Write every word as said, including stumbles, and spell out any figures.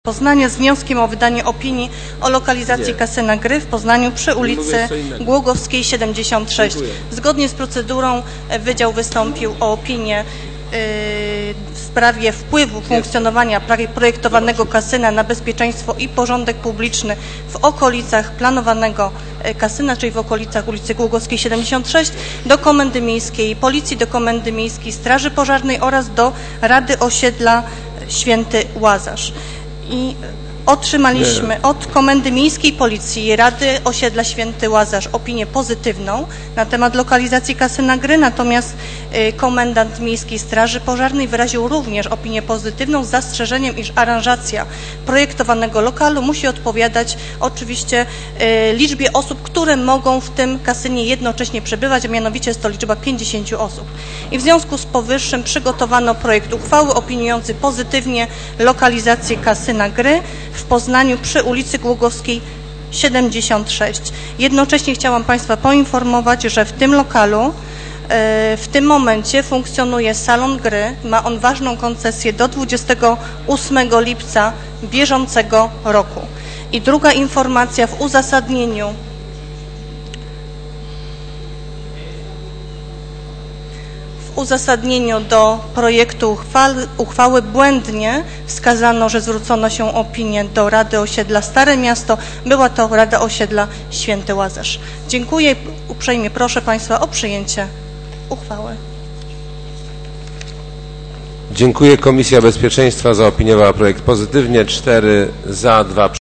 Poznania z wnioskiem o wydanie opinii o lokalizacji Nie. kasyna gry w Poznaniu przy ulicy Głogowskiej siedemdziesiąt sześć. Dziękuję. Zgodnie z procedurą Wydział wystąpił o opinię yy, w sprawie wpływu funkcjonowania projektowanego kasyna na bezpieczeństwo i porządek publiczny w okolicach planowanego kasyna, czyli w okolicach ulicy Głogowskiej siedemdziesiąt sześć, do Komendy Miejskiej Policji, do Komendy Miejskiej Straży Pożarnej oraz do Rady Osiedla Święty Łazarz. I otrzymaliśmy Nie. od Komendy Miejskiej Policji i Rady Osiedla Święty Łazarz opinię pozytywną na temat lokalizacji kasyna gry, natomiast y, komendant Miejskiej Straży Pożarnej wyraził również opinię pozytywną z zastrzeżeniem, iż aranżacja projektowanego lokalu musi odpowiadać oczywiście y, liczbie osób, które mogą w tym kasynie jednocześnie przebywać, a mianowicie jest to liczba pięćdziesięciu osób. I w związku z powyższym przygotowano projekt uchwały opiniujący pozytywnie lokalizację kasyna gry w Poznaniu przy ulicy Głogowskiej siedemdziesiąt sześć. Jednocześnie chciałam Państwa poinformować, że w tym lokalu w tym momencie funkcjonuje salon gry. Ma on ważną koncesję do dwudziestego ósmego lipca bieżącego roku. I druga informacja w uzasadnieniu W uzasadnieniu do projektu uchwały, uchwały błędnie wskazano, że zwrócono się opinię do Rady Osiedla Stare Miasto. Była to Rada Osiedla Święty Łazarz. Dziękuję. Uprzejmie proszę Państwa o przyjęcie uchwały. Dziękuję. Komisja Bezpieczeństwa zaopiniowała projekt pozytywnie. cztery za, dwa przeciw.